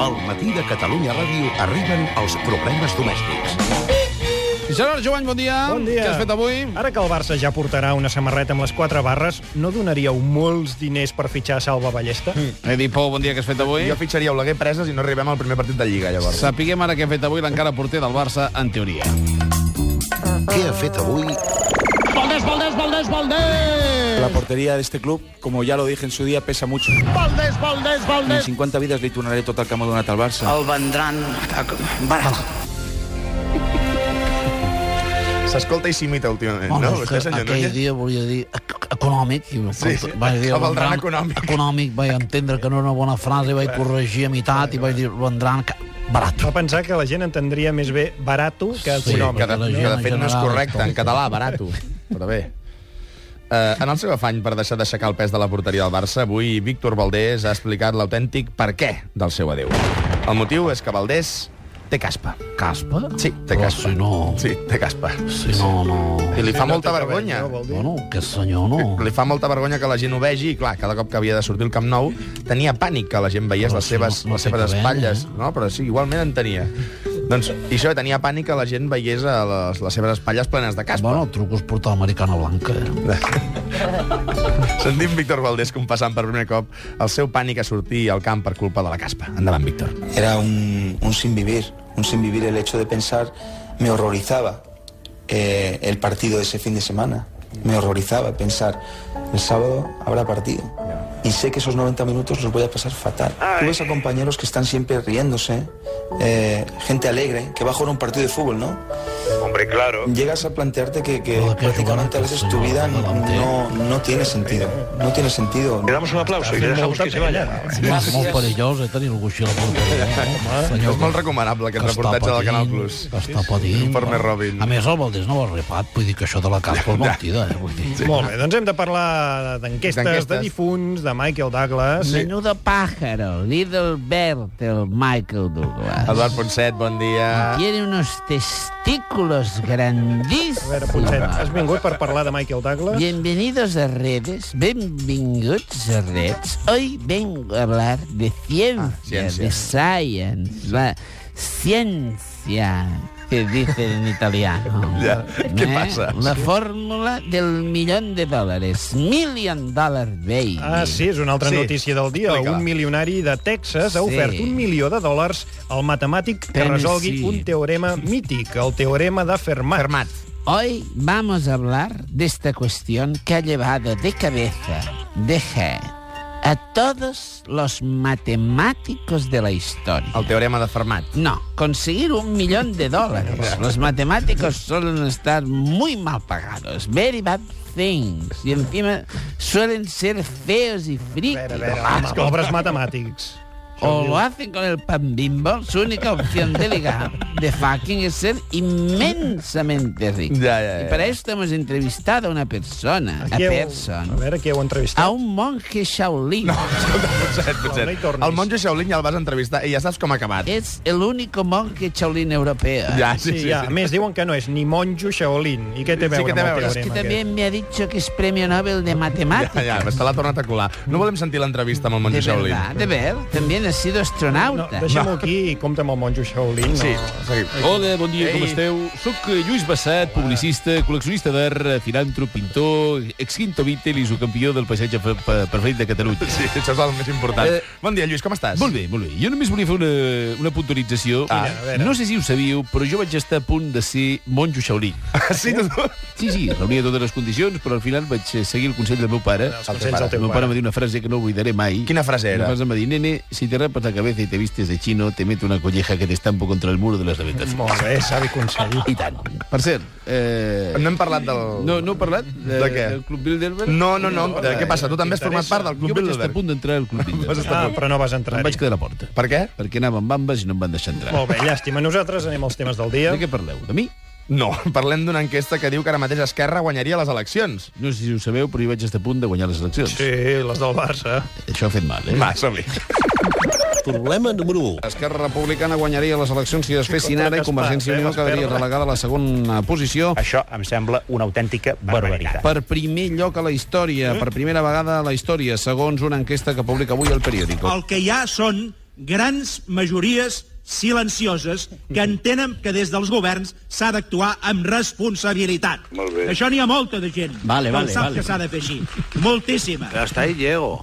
Al matí de Catalunya Ràdio arriben els problemes domèstics. Gerard Jovany, bon dia. Bon dia. Què has fet avui? Ara que el Barça ja portarà una samarreta amb les 4 barres, no donaríeu molts diners per fitxar Salva Ballesta? Edipo, bon dia, què has fet avui? Jo fitxaria Oleguer Preses i no arribem al primer partit de Lliga, llavors. Sapiguem ara què ha fet avui l'encara porter del Barça, en teoria. Què ha fet avui? La portería de este club, como ya lo dije en su día, pesa mucho. En 50 vidas li tornaré tot el que m'ha donat al Barça. El vendran barat. S'escolta i s'imita últimament, no? Vostè, senyor aquell Núñez? dia volia dir econòmic. Sí. Vaig dir El vendran econòmic. Econòmic, vaig entendre que no era una bona frase, vaig corregir a meitat i vaig dir vendran barat. Va pensar que la gent entendria més bé barato que Sí, econòmic. Que de gent fet no és general, correcte, en català, barato. Però bé. En el seu afany per deixar d'aixecar el pes de la porteria del Barça, avui Víctor Valdés ha explicat l'autèntic per què del seu adéu. El motiu és que Valdés té caspa. Caspa? Sí, té Però caspa. si no... Sí, té caspa. Si no... I li fa No molta té vergonya. cabell, no, vol dir. Bueno, aquest senyor no... Li fa molta vergonya que la gent ho vegi i, clar, cada cop que havia de sortir al Camp Nou tenia pànic que la gent veiés Però les si seves, no les té seves cabell, espatlles. No, però sí, igualment en tenia. Doncs, i això, tenia pànic que la gent veiés les seves espatlles plenes de caspa. Bueno, el truc és portar l'americana blanca. Sentim Víctor Valdés confessant per primer cop el seu pànic a sortir al camp per culpa de la caspa. Endavant, Víctor. Era un sinvivir el hecho de pensar, me horrorizaba el partido de ese fin de semana, me horrorizaba pensar, el sábado habrá partido, y sé que esos 90 minutos los voy a pasar fatal. Tú ves a compañeros que están siempre riéndose, gente alegre, que va a jugar un partido de fútbol, ¿no? Hombre, claro. Llegas a plantearte que Lo que prácticamente a veces tu vida no tiene sentido, no tiene sentido. Le damos un aplauso y le dejamos que se vaya. És molt perillós tenir algú així a la porteria. És molt recomanable aquest reportatge del Canal Plus. Que està patint. Informe Robin. A més, el Valdés no ho ha repat, vull dir que això de la caspa és mentida, vull dir. Sí. Molt bé, doncs hem de parlar d'enquestes, de difunts, de Michael Douglas. Menudo pájaro, Little Bird, el Michael Douglas. Eduard Ponset, bon dia. Tiene unos testículos A grandísimos. veure, Ponset, has vingut per parlar de Michael Douglas? Bienvenidos a Redes, benvinguts a Redes. Hoy vengo a hablar de ciencia, ciencia. de science, la ciencia que dicen en italiano. Ya, ¿qué pasa? La fórmula del $1.000.000, $1 million baby. Ah, sí, és una altra Sí. notícia del dia. Explica-la. Un milionari de Texas ha Sí. ofert $1 milió al matemàtic que resolgui un teorema mític, el teorema de Fermat. Fermat. Hoy vamos a hablar de esta cuestión que ha llevado de cabeza, de head, a todos los matemáticos de la historia. El teorema de Fermat. No, conseguir $1 millón. Los matemáticos suelen estar muy mal pagados. Very bad things. Y encima suelen ser feos y A frikis. veure, home, pobres matemàtics. O lo hacen con el pan Bimbo. Su única opción de ligar, de fucking, es ser inmensamente rico. Ya. Y para esto hemos entrevistado a una persona, A veure, qui heu entrevistat? a un monje Shaolin. Escolta, Ponset. No hi tornis. El monjo Shaolin ja el vas entrevistar i ja saps com ha acabat. Es el único monje Shaolin europeo. Ja, Sí, ja. A més, diuen que no és ni monjo Shaolin. I què té a Sí veure que té a amb el veure. Es teorema que también me ha dicho que es premio Nobel de Matemáticas. Ja, se l'ha tornat a colar. No volem sentir l'entrevista amb el monjo De Shaolin. verdad, de ver, también ha sido No, astronauta. deixem-ho aquí i compta amb el monjo Shaolin. No. Sí, seguim. Hola, bon dia, com Ei. esteu? Soc Lluís Bassat, publicista, col·leccionista d'art, filàntrop, pintor, ex-quinto Beatle i subcampió del paisatge preferit de Catalunya. Sí, això és el més important. Bon dia, Lluís, com estàs? Molt bé, molt bé. Jo només volia fer una puntualització. a veure. No sé si ho sabíeu, però jo vaig estar a punt de ser monjo Shaolin. Sí, tu? Sí, reunia totes les condicions, però al final vaig seguir el consell del meu pare. Els consells del El teu meu pare pare. va dir una frase que no oblidaré mai. Quina frase era? Una frase em va dir, nene, si te rapas la cabeza y te vistes de chino, te meto una colleja que te estampo contra el muro de las habitaciones. Molt bé, savi consell. I tant. Per cert, No hem parlat del... no he parlat De què? del Club Bilderberg? No. Què passa? Tu també has format part del Jo Club vaig estar a Bilderberg? punt d'entrar al Club Bilderberg. Ah, però no vas entrar. Em vaig quedar a la porta. Per què? Perquè anava amb bambes i no em van deixar entrar. Molt bé, llàstima. Nosaltres anem als temes del dia. De què parleu? De mi? No, parlem d'una enquesta que diu que ara mateix Esquerra guanyaria les eleccions. No sé si ho sabeu, però jo vaig estar a punt de guanyar les eleccions. Sí, les del Barça. Això ha fet mal, eh? Va, som-hi. Problema número 1. Esquerra Republicana guanyaria les eleccions si es fessin ara i Convergència i Unió quedaria relegada a la segona posició. Això em sembla una autèntica barbaritat. Per primer lloc a la història, per primera vegada a la història, segons una enquesta que publica avui el periòdico. El que hi ha són grans majories silencioses que entenen que des dels governs s'ha d'actuar amb responsabilitat. Això n'hi ha molta de gent que sap que s'ha de fer així. Moltíssima. Hasta ahí llego.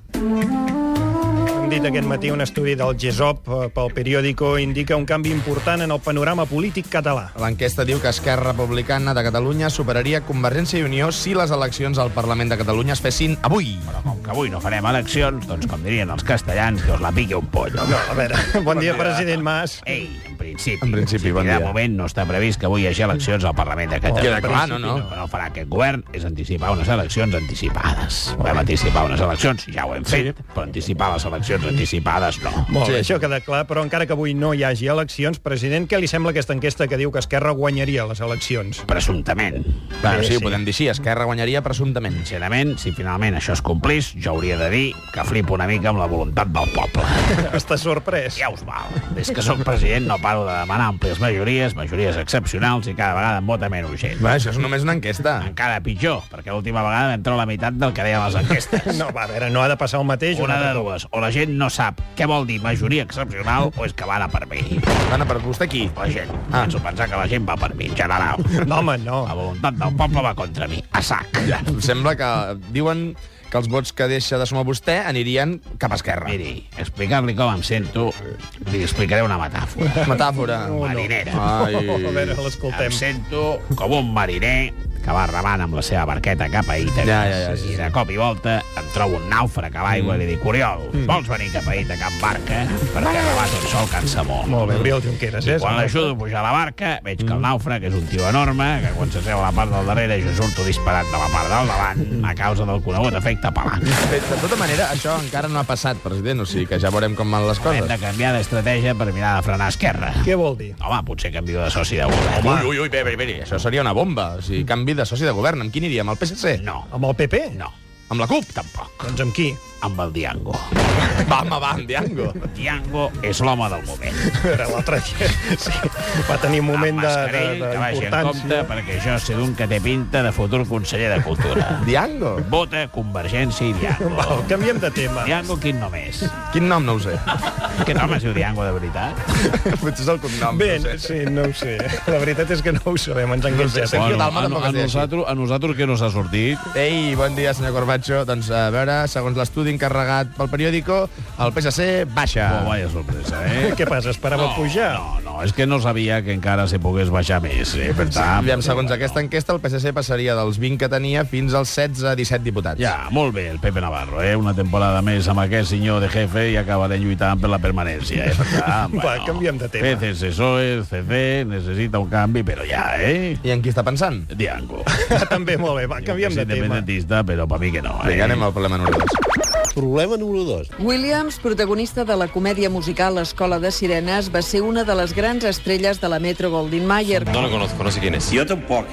Hem dit aquest matí un estudi del GESOP pel periòdico indica un canvi important en el panorama polític català. L'enquesta diu que Esquerra Republicana de Catalunya superaria Convergència i Unió si les eleccions al Parlament de Catalunya es fessin avui. Però com que avui no farem eleccions, doncs com dirien els castellans, que us la piqui un pollo. No, a veure, bon dia, president Mas. Ei, en principi. En principi, bon dia. De moment no està previst que avui hi hagi eleccions al Parlament de Catalunya. Queda clar, no? El que no farà aquest govern és anticipar unes eleccions anticipades. Vam anticipar unes eleccions, ja ho hem fet, però anticipar les eleccions anticipades no. Molt bé, això queda clar, però encara que avui no hi hagi eleccions, president, què li sembla aquesta enquesta que diu que Esquerra guanyaria les eleccions? Presumptament. Bueno, sí, ho podem dir així, Esquerra guanyaria presumptament. Sincerament, si finalment això es complís, jo hauria de dir que flipo una mica amb la voluntat del poble. Estàs sorprès? Ja us val. Des que sóc president no paro de demanar àmplies majories excepcionals i cada vegada em vota menys gent. Bé, això és només una enquesta. Encara pitjor, perquè l'última vegada vam treure la meitat del que deien les enquestes. No, va, a veure, no ha de passar el mateix. Una de dues. O la gent no sap què vol dir majoria excepcional o és que van a per mi. Van a per vostè qui? La gent. Penso pensar que la gent va per mi, en general. No, home, no. La voluntat del poble va contra mi. A sac. Ja, em sembla que diuen que els vots que deixa de sumar vostè anirien cap a Esquerra. Miri, explicar-li com em sento, li explicaré una metàfora. Metàfora. Marinera. Ai. A veure, l'escoltem. Em sento com un mariner que va remant amb la seva barqueta cap a Ítaca. Sí. I de cop i volta em trobo un nàufrag a l'aigua i li dic, Oriol, vols venir cap a Ítaca amb barca? Perquè remar tot sol cansa molt. Molt bé, Oriol Junqueras. I quan l'ajudo a pujar a la barca, veig que el nàufrag és un tio enorme, que quan s'asseu a la part del darrere jo surto disparat de la part del davant a causa del conegut efecte palanca. Bé, de tota manera, això encara no ha passat, president, o sigui que ja veurem com van les Hem coses. de canviar d'estratègia per mirar de frenar Esquerra. Què vol dir? Home, potser canvio de soci de govern. Ui, bé, això seria una bomba. O sigui, canvi de soci de govern. Amb qui aniria? Amb el PSC? No. Amb el PP? No. Amb la CUP? Tampoc. Doncs amb qui? Amb el Diango. Va, amb Diango. Diango és l'home del moment. Era l'altre dia. Sí, va tenir un moment Mascarell, que vagi en compte, perquè jo sé d'un que té pinta de futur conseller de Cultura. Diango? Vota Convergència i Diango. Val, canviem de tema. Diango, quin nom és? Quin nom no ho sé. Aquest home es diu Diango, de veritat? Potser és el cognom. Bé, no sé. sí, no ho sé. La veritat és que no ho sabem, ens enganxem. Sergio Dalma tampoc es deia així. A nosaltres què no s'ha sortit? Ei, bon dia, senyor Corbacho. Doncs, a veure, segons l'estudi encarregat pel periòdico, el PSC baixa. Oh, vaya sorpresa, Què passa, esperava pujar? No, és que no sabia que encara se pogués baixar més. Per tant, Aviam, segons aquesta enquesta, el PSC passaria dels 20 que tenia fins als 16-17 diputats. ja, molt bé, el Pepe Navarro, una temporada més amb aquest senyor de jefe i acabarem lluitant per la permanència. Per tant, Va, canviem de tema. PSOE, CC, necessita un canvi, però ja, I en qui està pensant? Diango. També molt bé, va, canviem de tema. Independentista, però per mi que no. Vinga, anem al problema número 2. Problema número 2. Williams, protagonista de la comèdia musical Escola de Sirenes, va ser una de les grans estrelles de la Metro Goldwyn Mayer. No lo conozco, no sé quién es. Jo tampoc,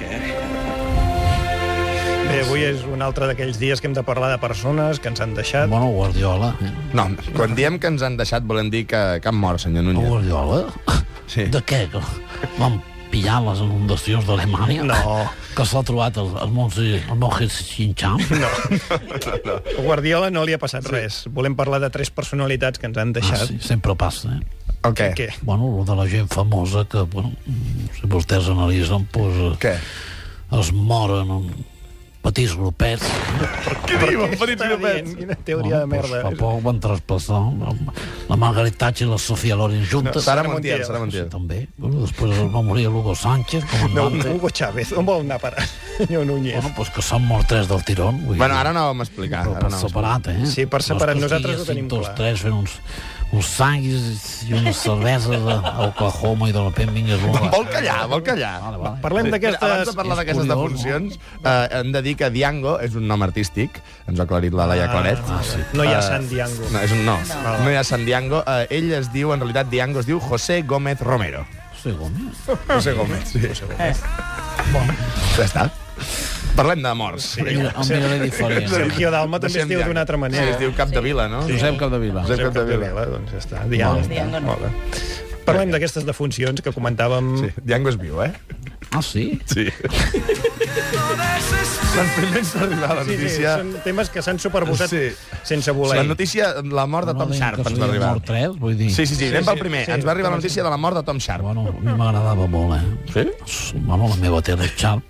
Bé, avui és un altre d'aquells dies que hem de parlar de persones que ens han deixat. Bueno, Guardiola. No, quan diem que ens han deixat volem dir que han mort, senyor Núñez. Guardiola? Sí. De què? Van pillar les inundacions d'Alemanya? No. Que s'ha trobat el monge Xinxam? No. A Guardiola no li ha passat res. Volem parlar de 3 personalitats que ens han deixat. Sí, sempre passa, El què? Què? Bueno, lo de la gent famosa que, bueno, si vostès analitzen, doncs, Què? es moren en petits grupets. Què diuen, petits grupets? Quina teoria de merda. Fa poc van traspassar la Margaret Thatcher i la Sofia Loren juntes. No, Sara Montiel, Sara Montiel. Sí, també. Bueno, després va morir Hugo Sánchez, No, comandante. Hugo Chávez, on vol anar a parar, senyor Núñez? Bueno, doncs que s'han mort 3 del tirón. Bueno, ara no ho vam explicar. Però Ara per no ho vam separat, Sí, per separat, No és que nosaltres ho tenim estiguessin clar. tots 3 fent uns sanguis i unes cerveses a Oklahoma i de repente vingues una... Vol callar, vol callar. Vale. Parlem Abans d'aquestes... de parlar d'aquestes És curiós, defuncions, hem de dir que Diango és un nom artístic. Ens ho ha aclarit la Laia Claret. sí. No hi ha Sant Diango. No, no hi ha Sant Diango. Ell es diu, en realitat, Diango es diu José Gómez Romero. Sí, Gómez. José Gómez, sí. Ja està. Parlem de morts. El miraré diferent. Sergio Dalma també es diu d'una altra Sí, manera. es diu Capdevila, no? Josep Capdevila. Josep Capdevila. Doncs ja està. Diango. Molt bé. Parlem d'aquestes defuncions que comentàvem... Sí, Diango és viu, eh? Ah, sí? Sí. Els primers a arribar a la notícia... Sí, són temes que s'han superposat sense voler. La notícia, la mort de Tom Sharp ens va arribar. Sí, anem pel primer. Ens va arribar la notícia de la mort de Tom Sharp. Bueno, a mi m'agradava molt, Sí? Bueno, la meva tele Sharp.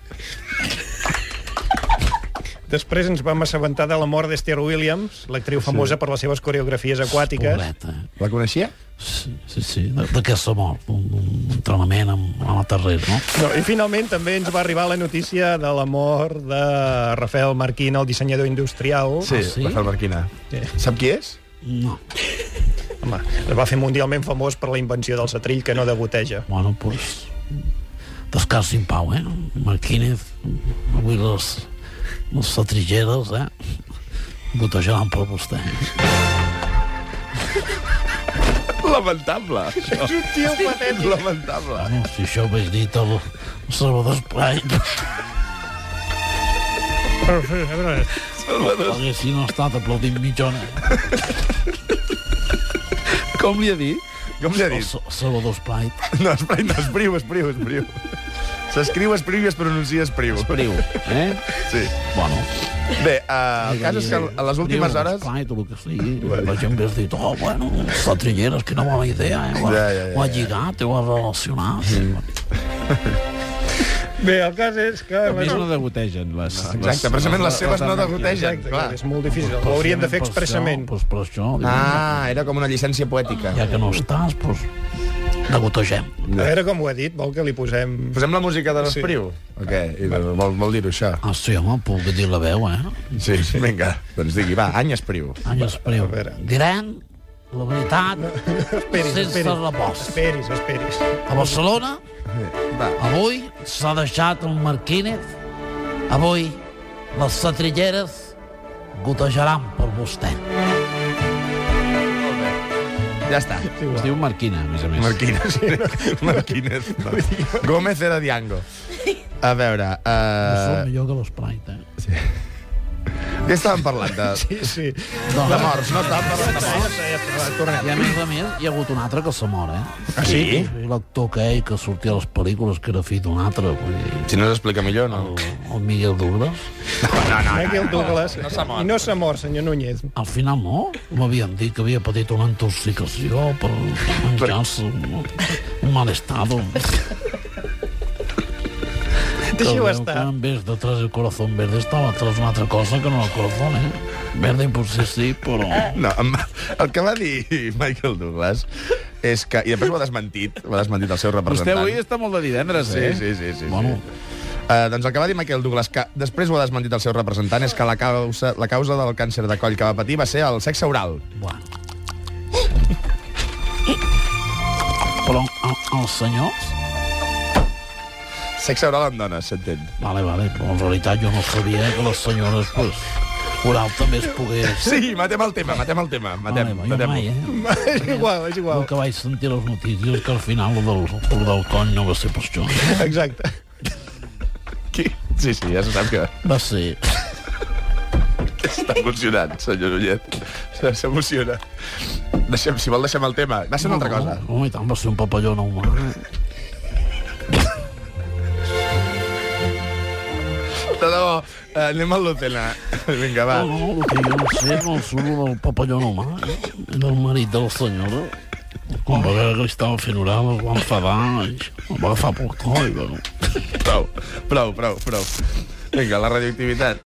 Després ens vam assabentar de la mort d'Esther Williams, l'actriu famosa per les seves coreografies aquàtiques. Pobreta. La coneixia? Sí, d'aquesta mort, un entrenament amb la terrer, no? I finalment també ens va arribar la notícia de la mort de Rafael Marquina, el dissenyador industrial. Sí, Rafael Marquina. Sap qui és? No. Home, es va fer mundialment famós per la invenció del setrill que no degoteja. Bueno, doncs... descansi en pau, Marquínez, avui les setrilleres, gotejaran per vostè. Lamentable. És un tio patètic. Lamentable. Bueno, si això ho vaig dir tot el Salvador Esplai. Haguessin estat aplaudint mitjona. Com li ha dit? Com li ha dit? Salvador Esplai. No, Esplai no, Espriu. S'escriu Espriu i es pronuncia Espriu. Espriu, Sí. Bueno. Bé, el cas és que a les últimes hores... Esplai, tot el que sigui. La gent hauria dit, bueno, setrilleres, quina bona idea, Ho ha lligat, ho ha relacionat. Bé, el cas és que... A més no degotegen. Exacte, precisament les seves no degotegen. És molt difícil, ho haurien de fer expressament. Doncs per això... Era com una llicència poètica. Ja que no estàs, doncs... degotegem. A veure com ho ha dit, vol que li posem... Posem la música de l'Espriu? O què? Vol dir-ho, això? Sí, home, puc dir la veu, Sí, vinga, doncs digui, va, any Espriu. Any Espriu. Direm la veritat sense repòs. Esperis. A Barcelona, avui s'ha deixat un Marquínez, avui les setrilleres gotejaran per vostè. Ja està. Es diu Marquina, a més a més. Marquínez. Gómez era Diango. A veure... Són millor que l'Sprite, Sí. Què estàvem parlant? Sí. De morts, no estàvem parlant de morts? I a més, hi ha hagut un altre que se mor, Ah, sí? I l'actor aquell que sortia a les pel·lícules, que era fill d'un altre. Si no s'explica millor, no? El Miguel Douglas. No. Michael Douglas. I no s'ha mort, senyor Núñez. Al final no. M'havien dit que havia patit una intoxicació per menjar-se un mal estado. Deixi-ho estar. En vez de tras el corazón verde estava tras una altra cosa que no el corazón, Verde potser sí, però... No, el que va dir Michael Douglas és que... I després ho ha desmentit el seu representant. Vostè avui està molt de divendres, Sí. Bueno. Doncs el que va dir Michael Douglas, que després ho ha desmentit el seu representant, és que la causa del càncer de coll que va patir va ser el sexe oral. Bueno. Però els senyors... Sexe oral amb dones, s'entén. Vale, però en realitat jo no sabia que les senyores, oral també es pogués... Sí, matem el tema. Jo mai, És igual. El que vaig sentir a les notícies que al final el del coll no va ser per això. Exacte. Qui? Sí, ja se sap que... Va ser... Està emocionant, senyor Núñez. S'emociona. Si vol, deixem el tema. Va ser una altra cosa. No, i tant, va ser un papalló no humà. De debò, anem a l'Ocena. Vinga, va. No, el que jo no sé és el suro del papalló no humà. Era el marit de la senyora. Quan va veure que li estava fent oral, es va enfadar i el va agafar pel coll. Prou. Vinga, la radioactivitat.